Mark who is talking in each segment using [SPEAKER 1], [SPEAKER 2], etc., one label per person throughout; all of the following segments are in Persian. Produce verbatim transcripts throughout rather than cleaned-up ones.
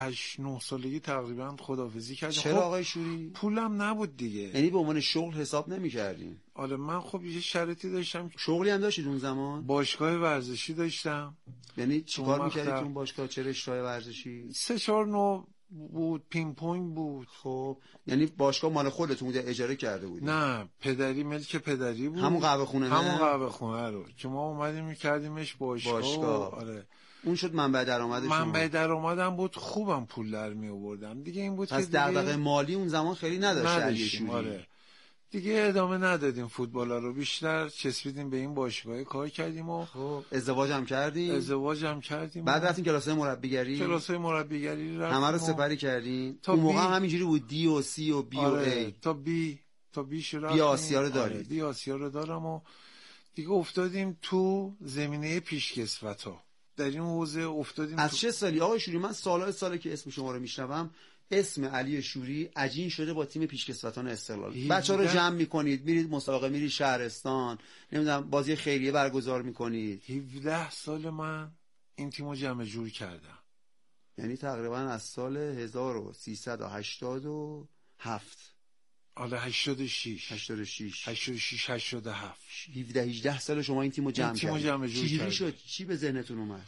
[SPEAKER 1] هشت نه سالگی تقریبا خداحافظی کردیم.
[SPEAKER 2] چرا
[SPEAKER 1] خب
[SPEAKER 2] آقای شوری؟
[SPEAKER 1] پولم نبود دیگه.
[SPEAKER 2] یعنی به عنوان شغل حساب نمی‌کردین؟
[SPEAKER 1] آره من خب یه شرایطی داشتم.
[SPEAKER 2] شغلی هم داشتید اون زمان؟
[SPEAKER 1] باشگاه ورزشی داشتم.
[SPEAKER 2] یعنی چیکار می‌کردید
[SPEAKER 1] مختر...
[SPEAKER 2] تو اون باشگاه؟ چه رشته‌های ورزشی؟
[SPEAKER 1] سه چهار نوع بود، پینگ پونگ بود.
[SPEAKER 2] خب یعنی باشگاه مال خودتون بوده، اجاره کرده بودید؟
[SPEAKER 1] نه پدری، ملک پدری بود.
[SPEAKER 2] همون قهوه خونه نه؟
[SPEAKER 1] همون قهوه خونه رو که ما اومدیم می‌کردیمش باشگاه,
[SPEAKER 2] باشگاه.
[SPEAKER 1] آره
[SPEAKER 2] اون شد منبع درآمد شما.
[SPEAKER 1] منبع درآمدم بود، خوبم پول در می آوردم دیگه. این بود
[SPEAKER 2] پس
[SPEAKER 1] که دیگه
[SPEAKER 2] دغدغه مالی اون زمان خیلی نداشت علی شوری.
[SPEAKER 1] آره دیگه ادامه ندادیم فوتبالا رو، بیشتر چسبیدیم به این باشگاه، کار کردیم و
[SPEAKER 2] خب ازدواج هم کردیم.
[SPEAKER 1] ازدواج هم کردیم.
[SPEAKER 2] بعد رفتین کلاسای مربیگری؟
[SPEAKER 1] کلاسای مربیگری رفتیم.
[SPEAKER 2] همه رو سپری کردین؟
[SPEAKER 1] اون
[SPEAKER 2] موقع هم همینجوری بود، دی و سی و بی
[SPEAKER 1] آره.
[SPEAKER 2] و ای.
[SPEAKER 1] تا بی تا بی شو رفتیم.
[SPEAKER 2] بی آسیا رو دارید؟
[SPEAKER 1] آره. بی آسیا رو دارم و دیگه افتادیم تو زمینه پیشکسوت‌ها. در این حوزه افتادیم.
[SPEAKER 2] از
[SPEAKER 1] تو...
[SPEAKER 2] چه سالی آقای شوری؟ من سال‌های ساله که اسم شما رو میشنوم، اسم علی شوری عجین شده با تیم پیشکسوتان استقلال. بچه‌ها رو جمع می‌کنید، میرید مسابقه، میرید شهرستان، نمیدونم بازی خیریه برگزار می‌کنید.
[SPEAKER 1] هفده سال من این تیمو جمع جور کردم.
[SPEAKER 2] یعنی تقریبا از سال هزار و سیصد و هشتاد و هفت.
[SPEAKER 1] حالا هشتاد و شش
[SPEAKER 2] هشتاد و شش
[SPEAKER 1] هشتاد و شش هشتاد و هفت
[SPEAKER 2] هفده هجده سال شما این تیمو جمع کردید. چجوری شد؟ چی به ذهنتون اومد؟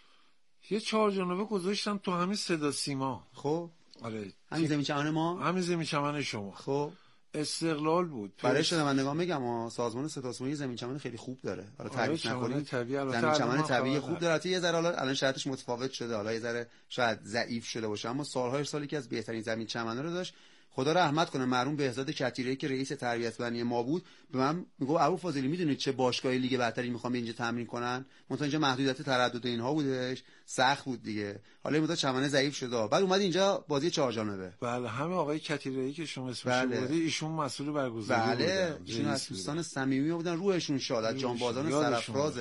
[SPEAKER 1] یه چهار جانبه گذاشتم تو همین صدا سیما.
[SPEAKER 2] خب
[SPEAKER 1] آره
[SPEAKER 2] همین زمین چمن ما،
[SPEAKER 1] همین زمین چمن شما.
[SPEAKER 2] خب
[SPEAKER 1] استقلال بود.
[SPEAKER 2] برای شنوندگان میگم سازمان سدا سیما زمین چمن خیلی خوب داره. حالا تعریف نکنید.
[SPEAKER 1] زمین
[SPEAKER 2] چمن طبیعی خوب داره. یه ذره حالا الان شرایطش متفاوت شده، حالا یه ذره شاید ضعیف شده باشه، اما سالهای سالی که از بهترین زمین چمن رو داشت. خدا رحمت کنه مرحوم بهزاد کتیره‌ای که رئیس تربیت بدنی ما بود، به من میگه ابو فاضلی میدونید چه باشگاه لیگ برتری میخوام اینجا تمرین کنن؟ منتها اینجا محدودیت تردد اینها بودش، سخت بود دیگه. حالا این مدت چمنه ضعیف شده، بعد اومد اینجا بازی چهار جانبه.
[SPEAKER 1] بله همه آقای کتیره‌ای که شما اسمش
[SPEAKER 2] بله.
[SPEAKER 1] بردی ایشون مسئول برگزاری
[SPEAKER 2] بله.
[SPEAKER 1] بودن.
[SPEAKER 2] بله ایشون از دوستان صمیمی بودن، روحشون شاد، از جانبازان سرافراز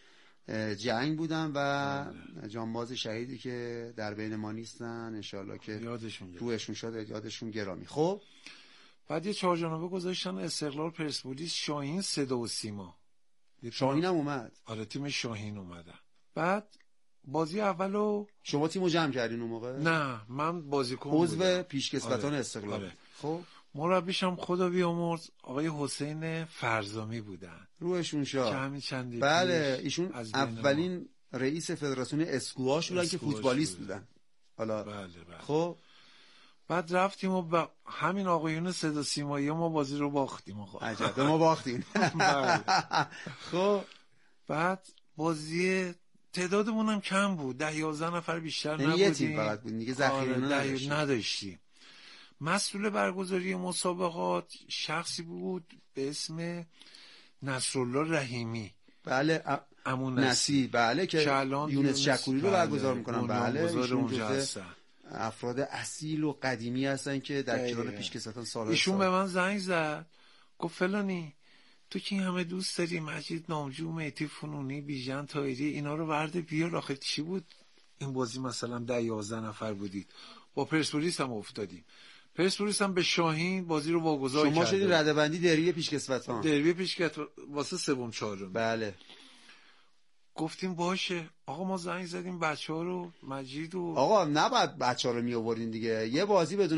[SPEAKER 2] جنگ بودن و جانباز شهیدی که در بین ما نیستن، انشالله که
[SPEAKER 1] یادشون
[SPEAKER 2] روحشون شاد، یادشون گرامی. خب
[SPEAKER 1] بعد یه چهار جانبه گذاشتن استقلال، پرسپولیس، شاهین، صدا و سیما.
[SPEAKER 2] شاهین هم اومد.
[SPEAKER 1] آره تیم شاهین اومدن. بعد بازی اولو
[SPEAKER 2] شما تیمو جمع کردین اون موقع؟
[SPEAKER 1] نه من بازیکن
[SPEAKER 2] عضو پیشکسوتان
[SPEAKER 1] آره.
[SPEAKER 2] استقلال.
[SPEAKER 1] آره.
[SPEAKER 2] خب
[SPEAKER 1] مربیشم خدا بیامرز آقای حسین فرزامی بودن،
[SPEAKER 2] روحشون شاد.
[SPEAKER 1] که همین چندی
[SPEAKER 2] بله ایشون اولین رئیس فدراسیون اسکواش بودن که فوتبالیست بودن. حالا
[SPEAKER 1] بله بله.
[SPEAKER 2] خب
[SPEAKER 1] بعد رفتیم و با همین آقایون صدا سیمایی ما بازی رو باختیم. آقا
[SPEAKER 2] عجب ما باختیم. خب
[SPEAKER 1] بعد بازی تعدادمون هم کم بود، ده یازده نفر بیشتر نبودیم.
[SPEAKER 2] یه تیم فقط بود دیگه، ذخیره نداشتیم.
[SPEAKER 1] نداشتیم. مسئول برگزاری مسابقات شخصی بود به اسم نصرالله رحیمی.
[SPEAKER 2] بله
[SPEAKER 1] امون
[SPEAKER 2] نسی. بله که یونس شکوری رو برگزار میکنن. بله ایشون جزء افراد اصیل و قدیمی هستن که در کنار پیشکسوتان سالها.
[SPEAKER 1] ایشون به من زنگ زد گفت فلانی تو که همه دوست داری، مجید نامجو، مهدی فنونی، بیژن طاهری، اینا رو ورده بیار. آخه چی بود این بازی مثلا ده یازده نفر بودید. با پرسپولیس هم افتادیم. پرسپولیس هم به شاهین بازی رو واگذار کرد.
[SPEAKER 2] شما شدید رده‌بندی دربی پیشکسوتان.
[SPEAKER 1] دربی پیشکسوتان واسه سوم چهارم.
[SPEAKER 2] بله.
[SPEAKER 1] گفتیم باشه آقا، ما زنگ زدیم بچه‌ها رو، مجید و
[SPEAKER 2] آقا نباید بچه‌ها رو میآوردین دیگه، یه بازی بدون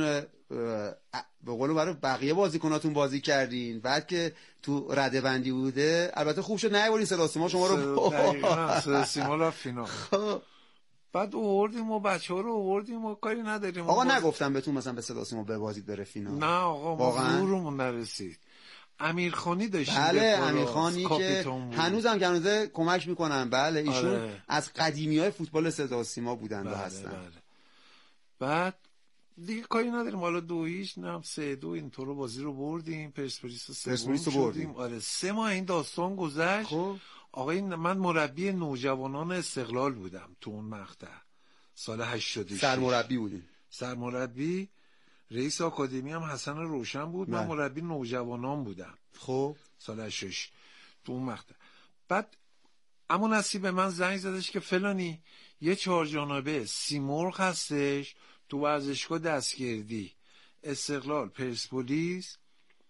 [SPEAKER 2] به قول برای بقیه بازیکناتون بازی کردین، بعد که تو رده‌بندی بوده البته خوب شد نیاوردین صدا سیما شما رو.
[SPEAKER 1] دقیقاً صدا سیما رفت فینال. بعد آوردیم و بچه‌ها رو آوردیم و کاری نداریم.
[SPEAKER 2] آقا نگفتم بهتون مثلا به صدا سیما ببازید بره فینال؟
[SPEAKER 1] نه آقا ما زورمون نرسید. امیرخانی داشتیم.
[SPEAKER 2] بله امیرخانی که هنوزم هنوزه کمک میکنن. بله ایشون آره. از قدیمی‌های فوتبال صدا سیما بودن بله، و هستن. بله.
[SPEAKER 1] بعد دیگه کاری نداریم، حالا دو هیچ نه سه دو اینطور بازی رو بردیم. پرسپولیس رو سوم بردیم. آره سه ماه این داستان گذشت. خب آقای من مربی نوجوانان استقلال بودم تو اون مقطع سال هشتاد و شش.
[SPEAKER 2] سرمربی بودیم.
[SPEAKER 1] سرمربی رئیس آکادمی هم حسن روشن بود. من مربی نوجوانان بودم.
[SPEAKER 2] خب
[SPEAKER 1] سال هشتاد و شش تو اون مقطع. بعد اما نصیب به من زنگ زدش که فلانی یه چهار جانبه سیمرغ هستش تو ورزشگاه دستگردی، استقلال، پرسپولیس،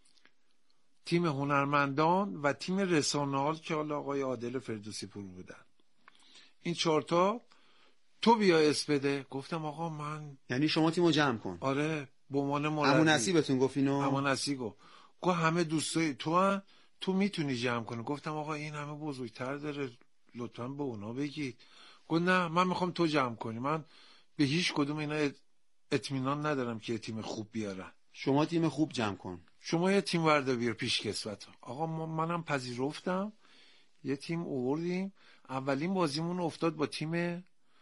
[SPEAKER 1] تیم هنرمندان و تیم رسانه‌ها که حالا آقای عادل فردوسی پور بودن. این چهارتا تو بیا اس بده. گفتم آقا من،
[SPEAKER 2] یعنی شما تیمو جمع کن.
[SPEAKER 1] آره به عنوان مربی.
[SPEAKER 2] عمو نصیبتون گفت اینو؟
[SPEAKER 1] عمو نصیب گفت گفت همه دوستای تو هن، تو میتونی جمع کنی. گفتم آقا این همه بزرگتر داره، لطفا به اونا بگید. گفت نه من میخوام تو جمع کنی، من به هیچ کدوم اینا اطمینان ندارم که تیم خوب بیارن.
[SPEAKER 2] شما تیم خوب جمع کن،
[SPEAKER 1] شما یه تیم ورده بیار پیش کسوت. آقا منم پذیرفتم، یه تیم آوردیم. اولین بازیمون افتاد با تیم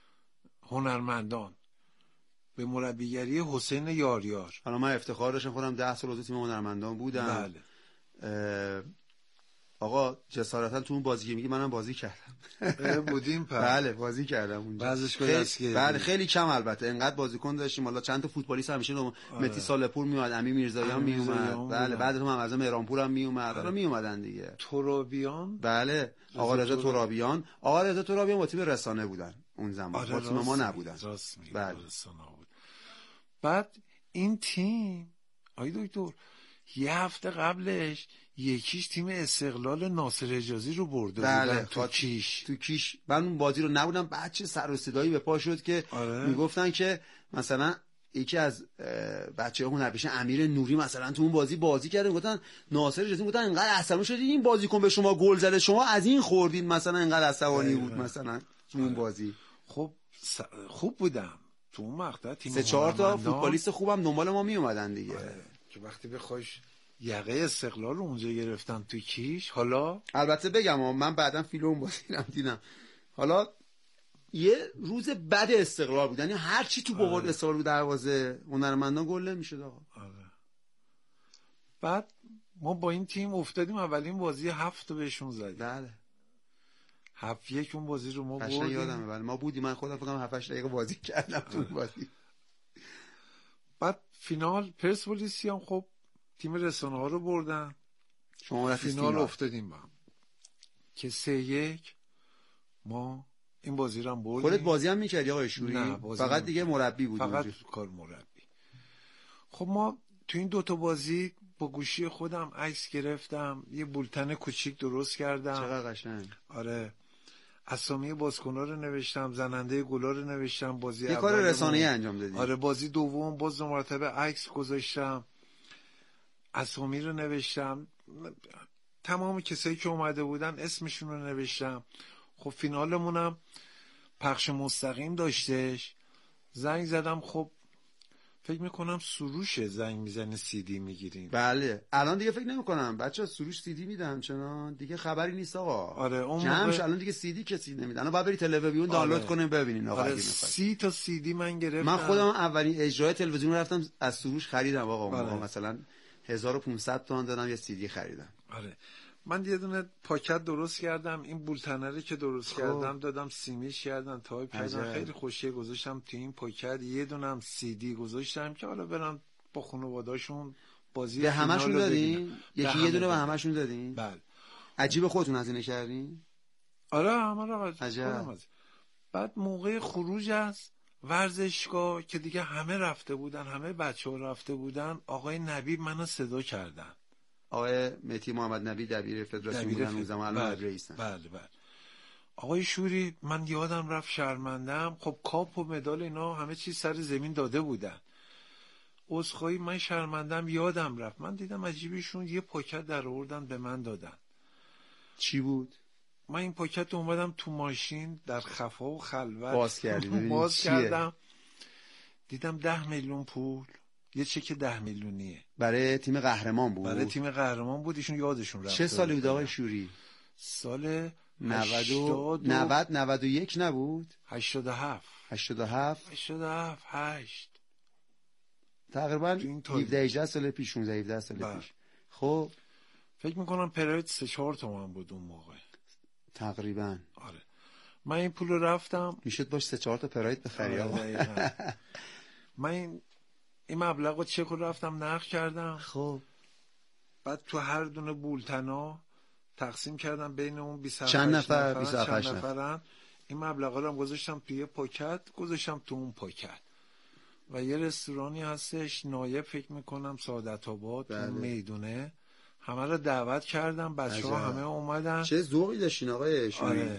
[SPEAKER 1] هنرمندان به مربیگری حسین یاریار.
[SPEAKER 2] حالا من افتخار داشتم خودم ده سال عضو تیم هنرمندان بودم.
[SPEAKER 1] بله.
[SPEAKER 2] آقا جسارتا تو اون بازی که میگی منم بازی کردم.
[SPEAKER 1] بودیم پر.
[SPEAKER 2] بله بازی کردم اونجا.
[SPEAKER 1] ورزشگاه دستگیری.
[SPEAKER 2] بله خیلی کم البته، انقدر بازیکن داشتیم. حالا چند تا فوتبالیست همیشه نو... آره. متی سالپور میومد، امی میرزاییان میومد. بله بعد هم اعظم مهرانپور هم میومد. حالا میومدن دیگه.
[SPEAKER 1] ترابیان.
[SPEAKER 2] بله آقا رضا ترابیان. آقا رضا ترابیان با تیم رسانه بودن اون زمان.
[SPEAKER 1] آره
[SPEAKER 2] با تیم ما نبودن.
[SPEAKER 1] راست میگی.
[SPEAKER 2] بله.
[SPEAKER 1] رسانه بود. بعد این تیم آی دکتر یه هفته قبلش یکیش تیم استقلال ناصر حجازی رو برده
[SPEAKER 2] بله.
[SPEAKER 1] بودن تو کیش.
[SPEAKER 2] تو کیش من اون بازی رو نبودم. بچه سر و صدایی به پا شد که آره. میگفتن که مثلا یکی از بچه‌ها هنرپیشه امیر نوری مثلا تو اون بازی بازی کرده، میگفتن ناصر حجازی، میگفتن انقدر عصبانی شدی این بازیکن به شما گل زده شما از این خوردین، مثلا انقدر عصبانی بود مثلا تو اون بازی.
[SPEAKER 1] خب خوب بودم تو اون مقطع. تیم
[SPEAKER 2] سه چهار تا فوتبالیست خوبم دنبال ما می اومدن دیگه.
[SPEAKER 1] آره. که وقتی بخوایش یقه استقلال رو اونجا گرفتن تو کیش. حالا
[SPEAKER 2] البته بگم من بعداً فیلم اون بازی رو دیدم. حالا یه روز بد استقلال بود، یعنی هر چی تو بابا آره. استقلال بود دروازه هنرمندان گل نمیشد آقا.
[SPEAKER 1] آره. بعد ما با این تیم افتادیم اولین بازی هفت تا بهشون زدیم.
[SPEAKER 2] بله.
[SPEAKER 1] هفت یک اون بازی رو ما
[SPEAKER 2] بردیم.
[SPEAKER 1] بردیم.
[SPEAKER 2] یادمه بله ما بودیم، من خودم فکر کنم هفت هشت دقیقه بازی کردم تو
[SPEAKER 1] آره.
[SPEAKER 2] بازی.
[SPEAKER 1] بعد فینال پرسپولیس هم خب تیم رسانه ها رو بردن.
[SPEAKER 2] شما
[SPEAKER 1] فینال افتادیم با هم که سه یک ما این بازی رو هم بردیم.
[SPEAKER 2] خودت بازی هم می‌کردی آقای شوری؟
[SPEAKER 1] نه
[SPEAKER 2] فقط دیگه مربی بود.
[SPEAKER 1] فقط کار مربی. خب ما تو این دوتا بازی با گوشی خودم عکس گرفتم، یه بولتن کوچیک درست کردم.
[SPEAKER 2] چقدر قشنگ.
[SPEAKER 1] آره اسامی بازیکن‌ها رو نوشتم، زننده گلا رو نوشتم. بازی
[SPEAKER 2] یه کار رسانه‌ای انجام دادی.
[SPEAKER 1] آره بازی دوم باز دو مرتبه عکس گذاشتم، اسامی رو نوشتم، تمام کسایی که اومده بودن اسمشون رو نوشتم. خب فینالمونم پخش مستقیم داشتش. زنگ زدم، خب فکر میکنم سروشه زنگ میزنه سی دی میگیریم.
[SPEAKER 2] بله الان دیگه فکر نمیکنم بچه‌ها سروش سی دی میدن، چنان دیگه خبری نیست آقا.
[SPEAKER 1] آره اون
[SPEAKER 2] جمعش
[SPEAKER 1] موقع...
[SPEAKER 2] الان دیگه سی دی کسی نمیدن. الان باید بری تلویزیون دانلود
[SPEAKER 1] آره.
[SPEAKER 2] کنیم ببینین آقا.
[SPEAKER 1] آره سی تا سی دی من گرفتم.
[SPEAKER 2] من خودم اولین اجرای تلویزیون رفتم از سروش خریدم آقا.
[SPEAKER 1] آره.
[SPEAKER 2] مثلا هزار و پانصد تومان دادم یه سی دی خریدم.
[SPEAKER 1] آره من یه دونه پاکت درست کردم، این بولتنری که درست خب. کردم دادم سیمیش کردم تایپ کردم، خیلی خوشیه گذاشتم تو این پاکت. یه دونه هم سی دی گذاشتم که حالا برن با خانواده‌شون بازی
[SPEAKER 2] به همشون دادین؟ یکی یه دونه به همشون دادین؟
[SPEAKER 1] بله.
[SPEAKER 2] عجیب خودتون هزینه کردین؟
[SPEAKER 1] آره همه رو
[SPEAKER 2] عجب.
[SPEAKER 1] بعد موقع خروج از ورزشگاه که دیگه همه رفته بودن، همه بچه‌ها رفته بودن، آقای نبی منو صدا کردن.
[SPEAKER 2] آقای مهدی محمد نبی دبیر فدراسیون بودن اون زمان، الان رئیسن.
[SPEAKER 1] بله بله. آقای شوری من یادم رفت شرمندم، خب کاپ و مدال اینا همه چیز سر زمین داده بودن. عذرخواهی من شرمندم یادم رفت. من دیدم عجیبشون یه پاکت در آوردن به من دادن.
[SPEAKER 2] چی بود؟
[SPEAKER 1] من این پاکت رو اومدم تو ماشین در خفا و خلوت
[SPEAKER 2] باز کردم
[SPEAKER 1] باز کردم دیدم ده میلیون پول، یه چک ده میلیونیه
[SPEAKER 2] برای تیم قهرمان بود.
[SPEAKER 1] برای تیم قهرمان بود. ایشون یادشون رفت.
[SPEAKER 2] چه سالی بود آقای شوری؟
[SPEAKER 1] سال
[SPEAKER 2] نود نود نود و یک نبود؟
[SPEAKER 1] هشتاد و هفت
[SPEAKER 2] هشتاد و هفت
[SPEAKER 1] هشتاد و هفت هشت
[SPEAKER 2] تقریبا هفده هجده سال پیش، شانزده هفده سال با. پیش. خب
[SPEAKER 1] فکر میکنم پراید سه چهار تومن بود اون موقع
[SPEAKER 2] تقریبا.
[SPEAKER 1] آره من این پول رو رفتم
[SPEAKER 2] میشد باش سه چهار تا پراید بخری.
[SPEAKER 1] آره من این این مبلغ رو چک رو رفتم نقد کردم.
[SPEAKER 2] خب
[SPEAKER 1] بعد تو هر دونه بولتنا تقسیم کردم بین اون بیست و هفت
[SPEAKER 2] چند نفر
[SPEAKER 1] نفرن.
[SPEAKER 2] بیست و هفت
[SPEAKER 1] چند نفرن. این مبلغ رو هم گذاشتم توی پاکت، گذاشتم تو اون پاکت. و یه رستورانی هستش نایب فکر میکنم سعادت آباد تو میدونه، همه رو دعوت کردم، بچه‌ها همه اومدن.
[SPEAKER 2] چه ذوقی داشتین آقای شوری.
[SPEAKER 1] آره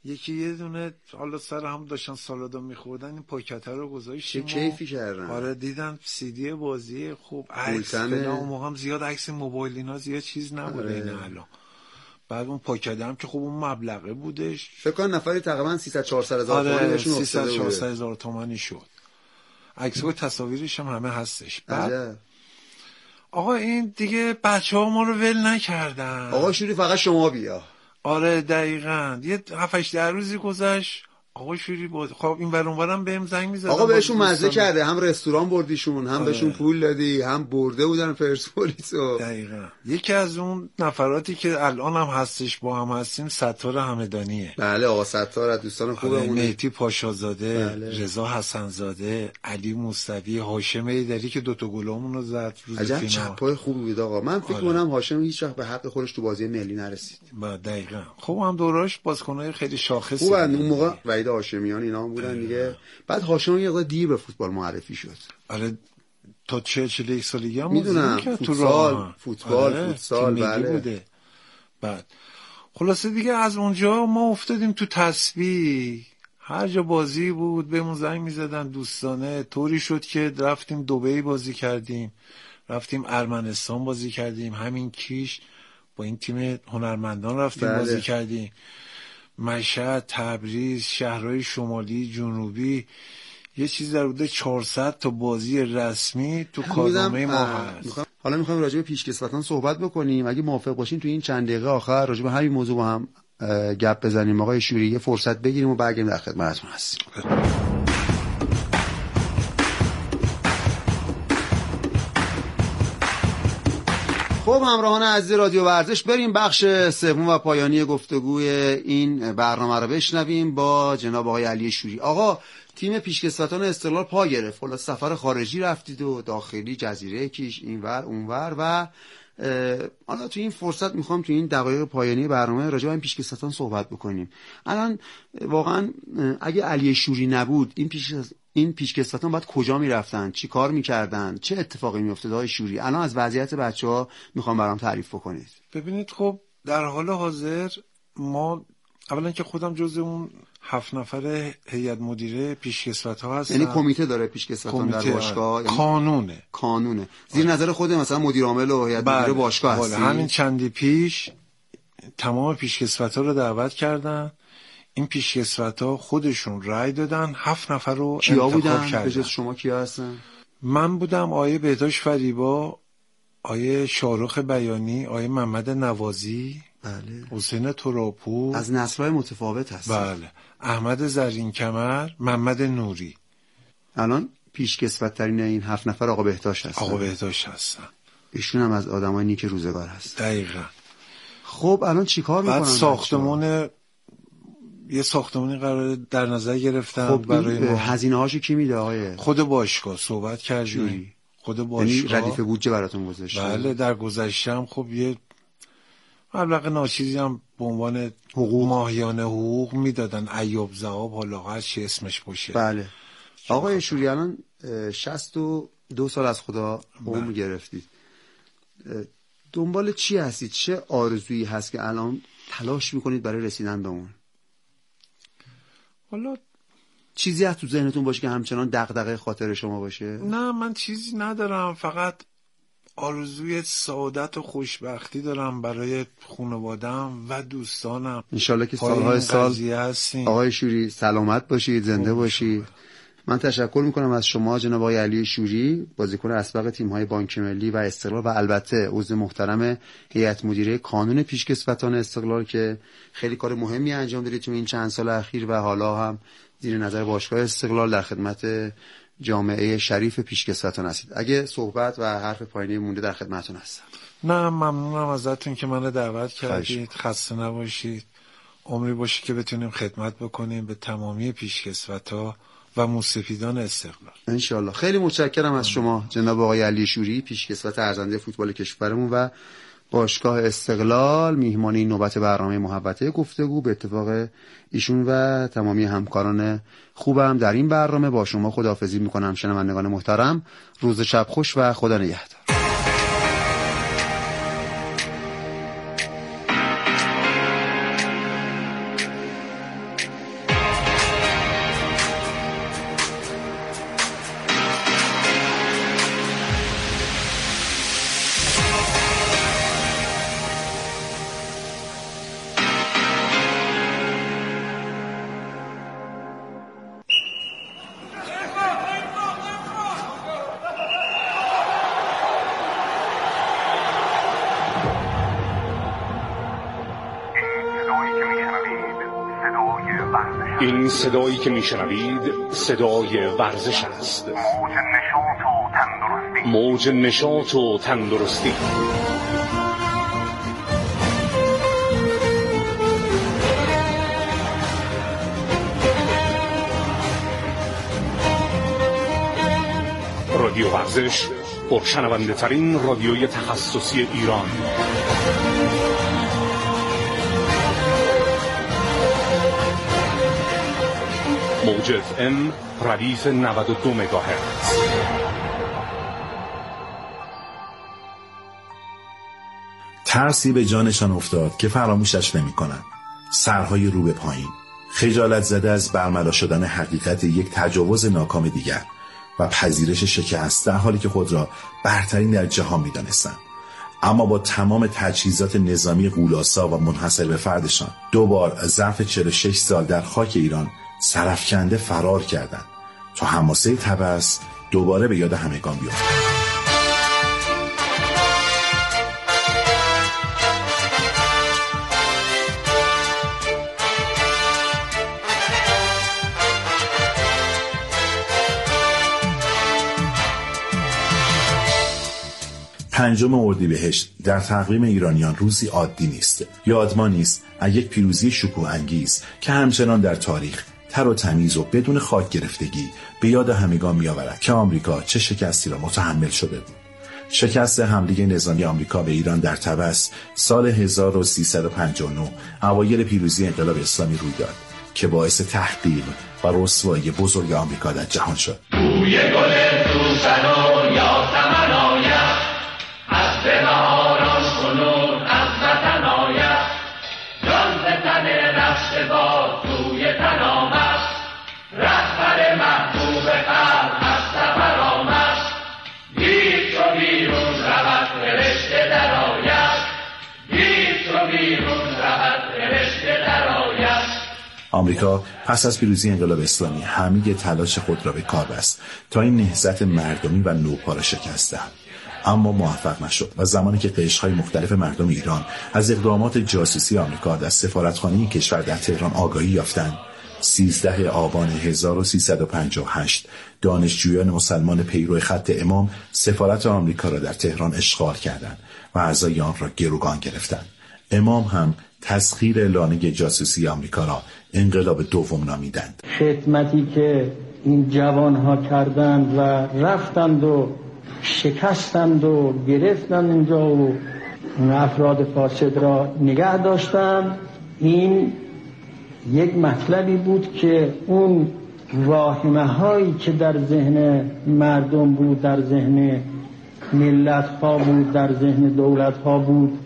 [SPEAKER 1] یکی یه دونه حالا سر هم داشتن سالادو میخوردن این پاکت رو گذاشتیم
[SPEAKER 2] چه کیفی کردن.
[SPEAKER 1] آره دیدن سی دی بازی خوب عکس فلان. اون موقع هم زیاد عکس موبایل اینا زیاد چیز نبوده. این الان بعد اون پاکت هم که خب اون مبلغه بودش،
[SPEAKER 2] فکر کنم نفری تقریبا سیصد چهارصد هزار تومانی
[SPEAKER 1] آره
[SPEAKER 2] بهشون
[SPEAKER 1] سیصد چهارصد هزار تومانی شد. عکس و تصاویرش هم همه هستش. بعد
[SPEAKER 2] عجب.
[SPEAKER 1] آقا این دیگه بچه‌ها ما رو ول نکردن.
[SPEAKER 2] آقا شوری فقط شما بیا.
[SPEAKER 1] آره دقیقاً. یه هفت هشت روزی گذشت آقا شوری بود. خب این ور اونورم بهم زنگ می‌زدن.
[SPEAKER 2] آقا بهشون مزه کرده، هم رستوران بردیشون، هم
[SPEAKER 1] آره.
[SPEAKER 2] بهشون پول دادی، هم برده بودن پرسپولیسو.
[SPEAKER 1] دقیقاً. یکی از اون نفراتی که الان هم هستش با هم هستیم ستار همدانیه.
[SPEAKER 2] بله آقا ستار از دوستان خوبمونه.
[SPEAKER 1] مهدی پاشازاده،
[SPEAKER 2] بله.
[SPEAKER 1] رضا حسنزاده، علی موسوی، هاشم ایدری که دوتا گلامون رو زد روز
[SPEAKER 2] عجب
[SPEAKER 1] فینال.
[SPEAKER 2] چپای خوبی بود آقا. من فکر کنم آره. هاشم هیچ وقت به حق خودش تو بازی ملی نرسید.
[SPEAKER 1] با دقیقاً. خب هم دوراش بازیکن‌های خیلی شاخصی
[SPEAKER 2] خوبن اون موقع. وحید هاشمیان اینا هم بودن دیگه. بعد هاشم یه خورده دیر به فوتبال معرفی شد.
[SPEAKER 1] آره تا چه چه یک سالگی هم
[SPEAKER 2] میدونم فوتبال فوتبال آره. فوتسال بله
[SPEAKER 1] بوده. بعد خلاصه دیگه از اونجا ما افتادیم تو تسبیح. هر جا بازی بود بهمون زنگ میزدن دوستانه. طوری شد که رفتیم دبی بازی کردیم، رفتیم ارمنستان بازی کردیم، همین کیش با این تیم هنرمندان رفتیم بله. بازی کردیم، مشهد، تبریز، شهرهای شمالی جنوبی. یه چیز در حدود چهارصد تا بازی رسمی تو کارنامه ما هست.
[SPEAKER 2] حالا میخوایم راجع به پیشکسوتان صحبت بکنیم. اگه موافق باشین تو این چند دقیقه آخر راجع به همین موضوع با هم گپ بزنیم. آقای شوری یه فرصت بگیریم و برگردیم در خدمتتون هستیم. خب همراهان عزیز رادیو ورزش، بریم بخش سوم و پایانی گفتگوی این برنامه رو بشنویم با جناب آقای علی شوری. آقا تیم پیشکسوتان استقلال پا گرفت. خلاص سفر خارجی رفتید و داخلی جزیره کیش اینور اونور و حالا تو این فرصت میخوام تو این دقایق پایانی برنامه راجع به این پیشکسوتان صحبت بکنیم. الان واقعا اگه علی شوری نبود این پیش این پیشکسوتان باید کجا میرفتن، چی کار میکردن، چه اتفاقی میافتاد آقای شوری؟ الان از وضعیت بچه‌ها میخوام برام تعریف بکنید.
[SPEAKER 1] ببینید خب در حال حاضر ما اولا که خودم جزء اون هفت نفر هیئت مدیره پیشکسوت‌ها هستم.
[SPEAKER 2] یعنی کمیته داره پیشکسوتان در باشگاه؟
[SPEAKER 1] یعنی قانونه.
[SPEAKER 2] قانونه. زیر نظر خود مثلا مدیر عامل و هیئت مدیره باشگاه هستی؟
[SPEAKER 1] همین چندی پیش تمام پیشکسوت‌ها رو دعوت کردن. این پیشکسوت‌ها خودشون رأی دادن، هفت نفر رو انتخاب کردن.
[SPEAKER 2] به جز شما کیا هستن؟
[SPEAKER 1] من بودم، آیه بهداشت فریبا، آیه شاروخ بیانی، آیه محمد نوازی،
[SPEAKER 2] بله،
[SPEAKER 1] حسین تراپور،
[SPEAKER 2] از نسل‌های متفاوت هستن.
[SPEAKER 1] بله، احمد زرین کمر، محمد نوری.
[SPEAKER 2] الان پیشکسوت‌ترین این هفت نفر آقا بهداشت هستن.
[SPEAKER 1] آقا بهداشت هستن.
[SPEAKER 2] ایشون هم از آدمای نیک روزگار هستن.
[SPEAKER 1] دقیقاً.
[SPEAKER 2] خب الان چیکار می‌کنن؟
[SPEAKER 1] بعد ساختمون یه ساختمانی قرار در نظر گرفتن.
[SPEAKER 2] خب
[SPEAKER 1] برای ما
[SPEAKER 2] هزینه‌هاشو کی میده آقای؟
[SPEAKER 1] خود باشگاه. صحبت کردیم خود باشگاه،
[SPEAKER 2] یعنی ردیف بودجه براتون گذاشته؟
[SPEAKER 1] بله، در گذشته هم خب یه مبلغ ناچیزی هم به عنوان حقوق ماهیانه حقوق میدادن، ایوب ذهاب، حالا هر چی اسمش باشه.
[SPEAKER 2] بله. آقای شوری الان شصت و دو سال از خدا عمر گرفتید. دنبال چی هستید؟ چه آرزویی هست که الان تلاش میکنید برای رسیدن به اون؟
[SPEAKER 1] حالا
[SPEAKER 2] چیزی هست تو ذهنتون باشه که همچنان دغدغه خاطر شما باشه؟
[SPEAKER 1] نه، من چیزی ندارم، فقط آرزوی سعادت و خوشبختی دارم برای خانواده‌ام و دوستانم.
[SPEAKER 2] انشالله که سالهای سال آقای شوری سلامت باشید، زنده باشید. من تشکر میکنم از شما جناب آقای علی شوری، بازیکن اسبق تیم‌های بانک ملی و استقلال و البته عضو محترم هیئت مدیره کانون پیشکسوتان استقلال که خیلی کار مهمی انجام دادید تو این چند سال اخیر و حالا هم زیر نظر باشگاه استقلال در خدمت جامعه شریف پیشکسوتان هستید. اگه صحبت و حرف پایانی مونده در خدمتتون هستم.
[SPEAKER 1] نه، ممنونم ازتون که منو دعوت کردید. خسته نباشید. عمری باشه که بتونیم خدمت بکنیم به تمامی پیشکسوت‌ها و موسفیدان استقلال.
[SPEAKER 2] انشالله. خیلی متشکرم از شما جناب آقای علی شوری، پیشکسوت ارزنده فوتبال کشورمون و باشگاه استقلال، میهمانی نوبت برنامه محبته گفتگو. به اتفاق ایشون و تمامی همکاران خوبم در این برنامه با شما خداحافظی میکنم. شنوندگان محترم، روز شب خوش و خدا نگهدار.
[SPEAKER 3] این صدایی که میشنوید صدای ورزش است. موج نشاط و تندرستی. رادیو ورزش، پرشنونده ترین رادیوی تخصصی ایران. موج اف ام ردیف نود و دو مگاهرتز.
[SPEAKER 4] ترسی به جانشان افتاد که فراموشش نمی کنند. سرهای رو به پایین، خجالت زده از برملا شدن حقیقت یک تجاوز ناکام دیگر و پذیرش شکست، در حالی که خود را برترین در جهان می دانستند. اما با تمام تجهیزات نظامی غولاسا و منحصر به فردشان دوبار ظرف چهل و شش سال در خاک ایران سرافکنده فرار کردند تا حماسه طبس دوباره به یاد همگان بیفتد. پنجم اردیبهشت در تقویم ایرانیان روزی عادی نیست. یادمانی است از یک پیروزی شکوه انگیز که همچنان در تاریخ تر و تمیز و بدون خاک گرفتگی به یاد همگان می‌آورد که آمریکا چه شکستی را متحمل شده بود. شکست حمله نظامی آمریکا به ایران در طبس سال هزار و سیصد و پنجاه و نه اوایل پیروزی انقلاب اسلامی روی داد که باعث تحقیر و رسوایی بزرگ آمریکا در جهان شد.
[SPEAKER 5] بوی گل سوسن و یاسمن آید، از بهاران کنون از وطن آید، جان ز تن رفته باد توی تن آمد، رهبر محبوب خلق از سفر آمد، دید چو بیرون رود فرشته در آید، دید چو بیرون رود فرشته در آید.
[SPEAKER 4] آمریکا پس از پیروزی انقلاب اسلامی همه تلاش خود را به کار بست تا این نهضت مردمی و نوپا را شکست دهد، اما موفق نشد و زمانی که قشرهای مختلف مردم ایران از اقدامات جاسوسی آمریکا در سفارتخانه کشور در تهران آگاهی یافتند، سیزده آبان هزار و سیصد و پنجاه و هشت دانشجویان مسلمان پیرو خط امام سفارت آمریکا را در تهران اشغال کردند و اعضای آن را گروگان گرفتند. امام هم تسخیر اعلانیه جاسوسی آمریکا را انقلاب دوم نامیدند.
[SPEAKER 6] خدمتی که این جوانها کردند و رفتند و شکستند و گرفتند اینجا و اون افراد فاسد را نگه داشتند، این یک مطلبی بود که اون واهمه هایی که در ذهن مردم بود، در ذهن ملت ها بود، در ذهن دولت ها بود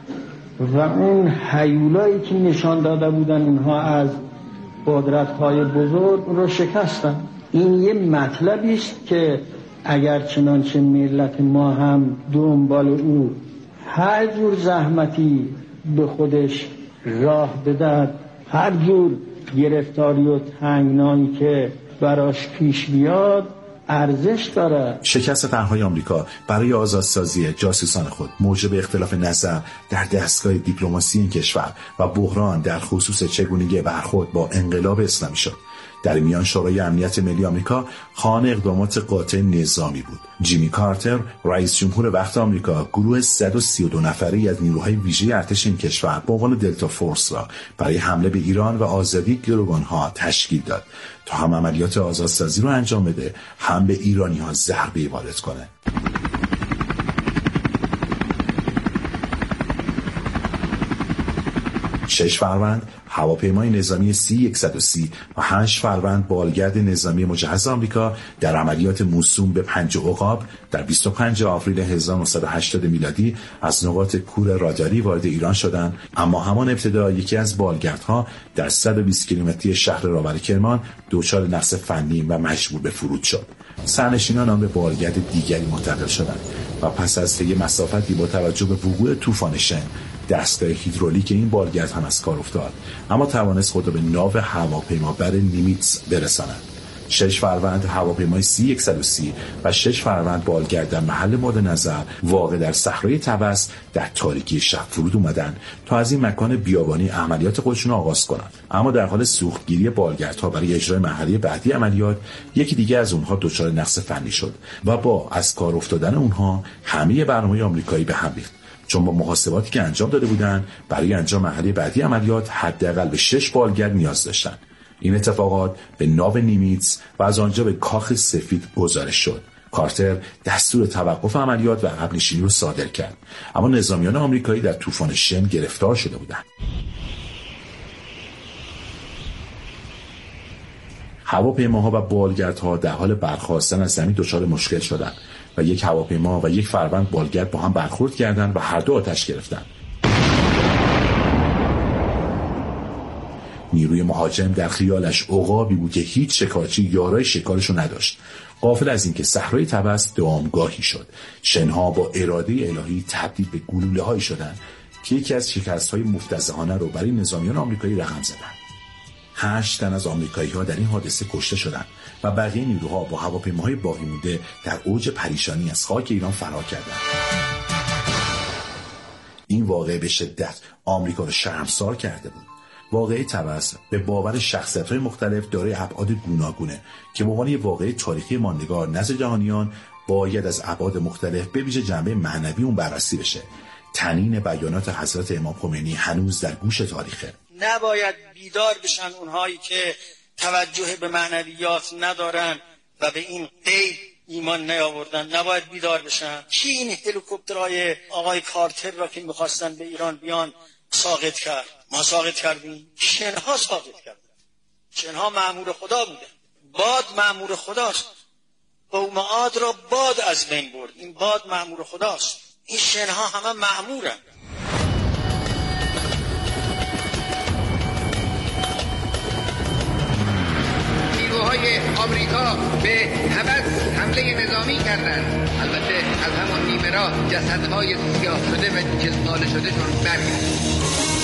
[SPEAKER 6] و اون هیولایی که نشان داده بودن اینها از قدرت های بزرگ رو شکستن. این یه مطلبی است که اگر چنانچه ملت ما هم دنبال او هر جور زحمتی به خودش راه بدهد، هر جور گرفتاری و تنگنایی که براش پیش بیاد ارزش داره.
[SPEAKER 4] شکست طرح‌های آمریکا برای آزادسازی جاسوسان خود موجب اختلاف نظر در دستگاه دیپلماسی این کشور و بحران در خصوص چگونگی برخورد با انقلاب اسلامی شد. در میان شورای امنیت ملی آمریکا خواهان اقدامات قاطع نظامی بود. جیمی کارتر رئیس جمهور وقت آمریکا گروه صد و سی و دو نفری از نیروهای ویژه ارتش این کشور به عنوان دلتا فورس را برای حمله به ایران و آزادی گروگانها تشکیل داد تا هم عملیات آزادسازی رو انجام بده، هم به ایرانی‌ها ضربه وارد کنه. شش فروند هواپیمای نظامی سی صد و سی و هشت فروند بالگرد نظامی مجهز آمریکا در عملیات موسوم به پنج عقاب در بیست و پنجم آوریل هزار و نهصد و هشتاد میلادی از نقاط کور راداری وارد ایران شدند، اما همان ابتدا یکی از بالگردها در صد و بیست کیلومتری شهر راور کرمان دچار نقص فنی و مجبور به فرود شد. سرنشینان آن به بالگرد دیگری منتقل شدند و پس از طی مسافتی با توجه به وقوع طوفان شن دستگاه هیدرولیک این بالگرد هم از کار افتاد، اما توانست خود را به ناو هواپیمابر نیمیتس برساند. شش فروند هواپیمای سی صد و سی و شش فروند بالگرد در محل مورد نظر واقع در صحرای طبس در تاریکی شب فرود اومدن تا از این مکان بیابانی عملیات خودشون آغاز کنند. اما در حال سوختگیری بالگردها برای اجرای مرحله بعدی عملیات، یکی دیگه از اونها دچار نقص فنی شد و با از کار افتادن اونها همه برنامه آمریکایی به هم ریخت، چون با محاسباتی که انجام داده بودن برای انجام مرحله بعدی عملیات حداقل به شش بالگرد نیاز داشتن. این اتفاقات به ناو نیمیتز و از آنجا به کاخ سفید گزارش شد. کارتر دستور توقف عملیات و عقب نشینی رو صادر کرد، اما نظامیان آمریکایی در طوفان شن گرفتار شده بودند. هواپیماها و بالگردها در حال برخاستن از زمین دچار مشکل شدند و یک هواپیما و یک فروند بالگرد با هم برخورد کردند و هر دو آتش گرفتند. نیروی مهاجم در خیالش عقابی بود که هیچ شکارچی یارای شکارشو نداشت. غافل از اینکه صحرای طبس دامگاهی شد، شنها با اراده الهی تبدیل به گلوله‌هایی شدند که یکی از شکست‌های مفتضحانه رو برای نظامیان آمریکایی رقم زدند. هشت تن از آمریکایی‌ها در این حادثه کشته شدند و بقیه نیروها با هواپیماهای باقی مونده در اوج پریشانی از خاک ایران فرار کردند. این واقعه به شدت آمریکا رو شرمسار کرده بود. واقعه طبس به باور شخصیت‌های مختلف دارای ابعاد گوناگونه که به عنوان یک واقعه تاریخی ماندگار نزد جهانیان باید از ابعاد مختلف به ویژه جنبه معنوی اون بررسی بشه. تنین بیانات حضرت امام خمینی هنوز در گوش تاریخه.
[SPEAKER 7] نباید بیدار بشن اونهایی که توجه به معنویات ندارن و به این غیب ایمان نیاوردن، نباید بیدار بشن. کی این هلیکوپترهای آقای کارتر را که میخواستن به ایران بیان ساقط کرد؟ ما ساقط کردیم؟ شنها ساقط کردن. شنها مأمور خدا بودن. باد مأمور خداست. قوم عاد را باد از بین برد. این باد مأمور خداست. این شنها همه مأمورن.
[SPEAKER 8] نیروهای آمریکا به طبس حمله نظامی کردند. البته از همان نیمه راه جسدهای سیاه شده و چسبانده شده چون برگشت.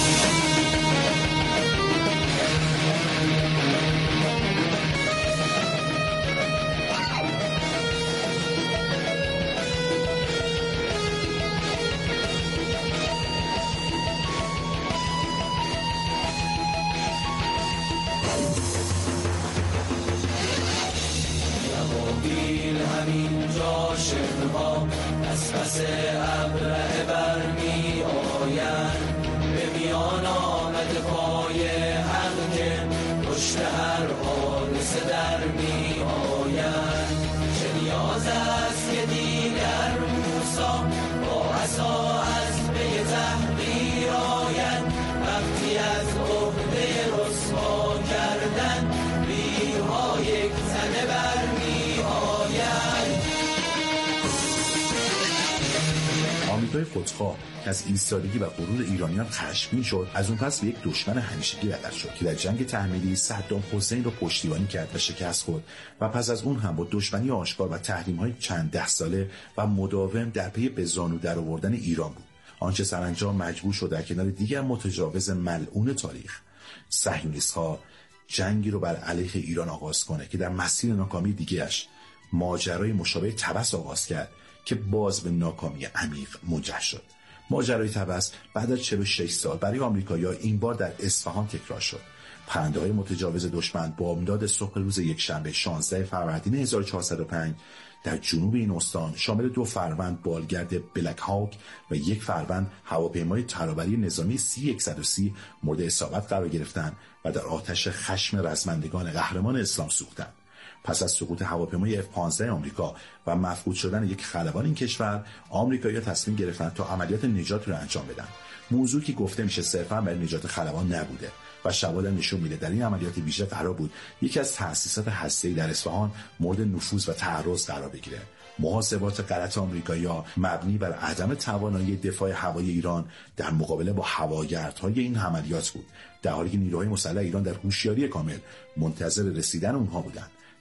[SPEAKER 4] آمریکای خودخواه که از ایستادگی و غرور ایرانیان خشمگین شد، از اون پس به یک دشمن همیشگی بدل شد که در جنگ تحمیلی صدام حسین را پشتیبانی کرد و شکست خورد و پس از اون هم با دشمنی آشکار و تحریم‌های چند ده ساله و مداوم در پی به زانو درآوردن ایران بود. آنچه سرانجام مجبور شد در کنار دیگر متجاوز ملعون تاریخ، صهیونیست‌ها، جنگی رو بر علیه ایران آغاز کنه که در مسیر ناکامی دیگه‌اش ماجرای مشابه طبس آغاز کرد که باز به ناکامی عمیق منجر شد. ماجرای طبس بعد از چهل و شش سال برای آمریکایی‌ها این بار در اصفهان تکرار شد. پرنده‌های متجاوز دشمن با امداد صبح روز یکشنبه شانزده فروردین هزار و چهارصد و پنج در جنوب این استان شامل دو فروند بالگرد بلک هاک و یک فروند هواپیمای ترابری نظامی سی صد و سی مورد اصابت قرار گرفتند و در آتش خشم رزمندگان قهرمان اسلام سوختند. پس از سقوط هواپیمای اف پانزده آمریکا و مفقود شدن یک خلبان این کشور، آمریکایی‌ها تصمیم گرفتند تا عملیات نجات رو انجام بدن. موضوعی که گفته میشه صرفاً برای نجات خلبان نبوده و شواهد نشون میده در این عملیات ویژه قرار بود یکی از تأسیسات هسته‌ای در اصفهان مورد نفوذ و تعرض قرار بگیره. محاسبات غلط آمریکایی‌ها مبنی بر عدم توانایی دفاع هوایی ایران در مقابله با هواگردهای این عملیات بود، در حالی که نیروهای مسلح ایران در هوشیاری کامل منتظر رسیدن اونها بودند.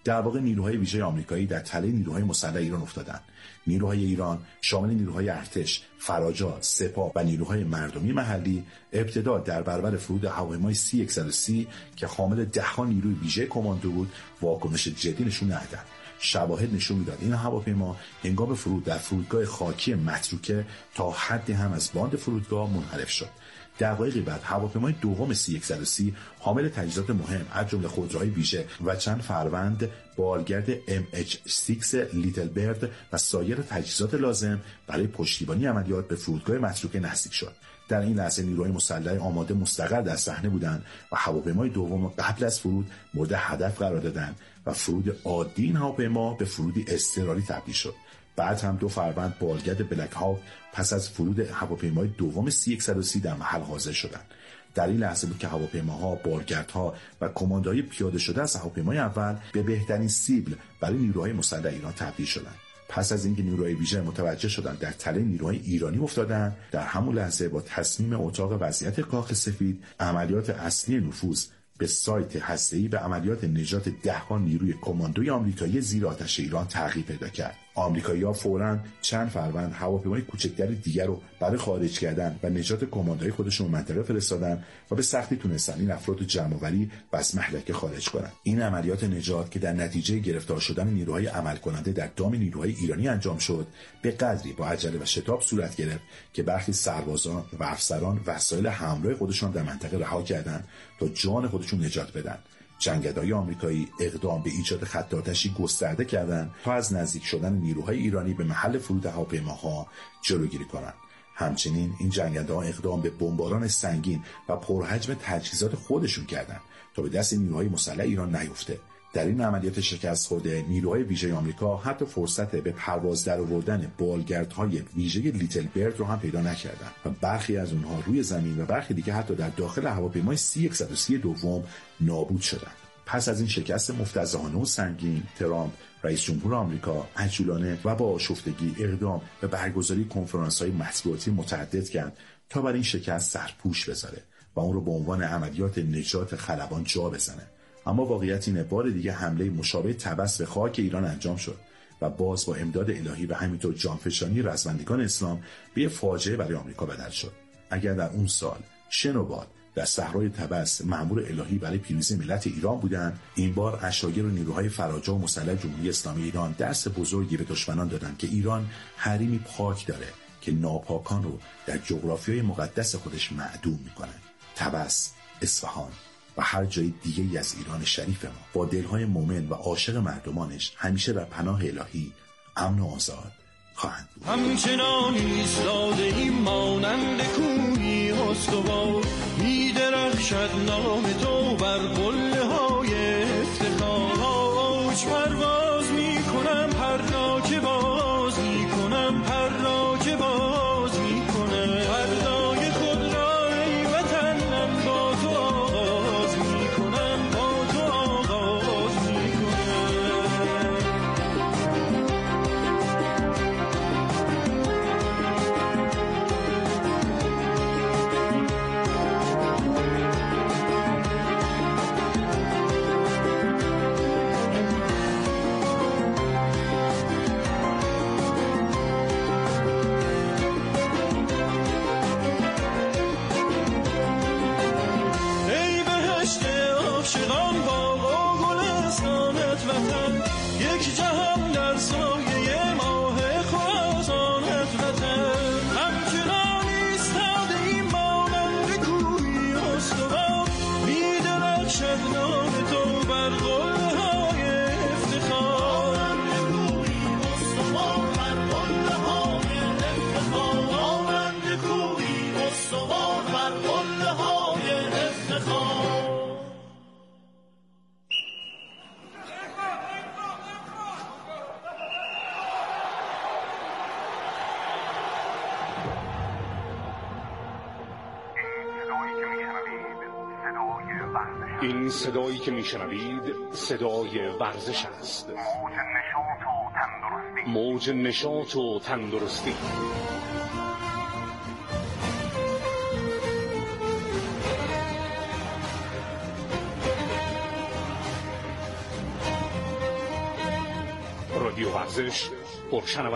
[SPEAKER 4] در واقع نیروهای ویژه آمریکایی در تله نیروهای مسلح ایران افتادند. نیروهای ایران شامل نیروهای ارتش، فراجات، سپاه و نیروهای مردمی محلی ابتدا در برابر فرود هواپیمای سی صد و سی که حامل ده‌ها نیروی ویژه کماندو بود واکنش جدی نشون ندادند. شواهد نشون میداد این هواپیما هنگام فرود در فرودگاه خاکی متروکه تا حدی هم از باند فرودگاه منحرف شد. دقایقی بعد هواپیمای دوم سی صد و سی حامل تجهیزات مهم از جمله خودروهای ویژه و چند فروند بالگرد ام اچ شش لیتل برد و سایر تجهیزات لازم برای پشتیبانی عملیات به فرودگاه متروکه نزدیک شد. در این لحظه نیروهای مسلح آماده مستقر در صحنه بودند و هواپیمای دوم قبل از فرود مورد هدف قرار دادند و فرود عادی این هواپیما به فرودی اضطراری تبدیل شد. بعد هم دو فروند بالگرد بلک هاوک پس از فرود هواپیمای دوم سی صد و سی در محل حاضر شدند. در این لحظه بود که هواپیماها، بالگردها و کماندوهای پیاده شده از هواپیمای اول به بهترین سیبل برای نیروهای مسلح ایران تبدیل شدند. پس از اینکه نیروهای ویژه متوجه شدند در تله نیروهای ایرانی افتادند، در همون لحظه با تصمیم اتاق وضعیت کاخ سفید عملیات اصلی نفوذ به سایت هسته‌ای به عملیات نجات ده‌ها نیروی کماندوی آمریکایی زیر آتش ایران تغییر پیدا کرد. آمریکایی‌ها فوراً چند فروند هواپیمای کوچکتر دیگر رو برای خارج کردن و نجات کماندوی خودشون به منطقه فرستادن و به سختی تونستن این افراد رو جمع‌آوری و از مهلکه خارج کنن. این عملیات نجات که در نتیجه گرفتار شدن نیروهای عمل کننده در دام نیروهای ایرانی انجام شد، به قدری با عجله و شتاب صورت گرفت که برخی سربازان و افسران وسایل همراه خودشون در منطقه رها کردند تا جان خودشون نجات بدن. جنگندهای آمریکایی اقدام به ایجاد خط آتشی گسترده کردند تا از نزدیک شدن نیروهای ایرانی به محل فرود هواپیماها جلوگیری کنند. همچنین این جنگنده‌ها اقدام به بمباران سنگین و پرحجم تجهیزات خودشون کردند تا به دست نیروهای مسلح ایران نیفته. در این عملیات شکست خورده نیروهای ویژه آمریکا حتی فرصت به پرواز درآوردن بالگردهای ویژه لیتل برد رو هم پیدا نکردند و برخی از اونها روی زمین و برخی دیگه حتی در داخل هواپیمای سی صد و سی دوم نابود شدند. پس از این شکست مفتضحانه و سنگین، ترامپ رئیس جمهور آمریکا عجولانه و با آشفتگی اقدام به برگزاری کنفرانس‌های مطبوعاتی متعدد کرد تا بر این شکست سرپوش بذاره و اون رو به عنوان عملیات نجات خلبان جا بزنه. اما واقعیت اینه بار دیگه حمله مشابه طبس به خاک ایران انجام شد و باز با امداد الهی و همینطور جانفشانی رزمندگان اسلام به یه فاجعه برای آمریکا بدل شد. اگر در اون سال شن و باد در صحرای طبس مأمور الهی برای پیروزی ملت ایران بودند، این بار عشایر و نیروهای فراجا و مسلح جمهوری اسلامی ایران درس بزرگی به دشمنان دادند که ایران حریمی پاک داره که ناپاکان رو در جغرافیای مقدس خودش معدوم میکنه. طبس، اصفهان و هر جای دیگه از ایران شریف ما با دلهای مومن و عاشق مردمانش همیشه در پناه الهی امن و آزاد خواهند بود.
[SPEAKER 9] همچنان ایستاده ایم مانند کوهی استوار، می‌درخشد نام تو بر قله های افتخار. اوج پرواز میکنم پر را که باز میکنم پر را که باز میکنم پردای خود را ای وطنم با تو آغاز میکنم با تو آغاز میکنم. عاشقان باغ و گلستانت وطن، یک جهان در سایه ماه خراسانت وطن. همچنان ایستاده ایم مانند کوهی استوار، می‌درخشد نام تو بر قله های افتخار. مانند کوهی استوار بر قله های افتخار، مانند کوهی استوار بر قله های افتخار.
[SPEAKER 3] این صدایی که میشنوید صدای ورزش است. موج نشاط و تندرستی. ورزش پرشنونده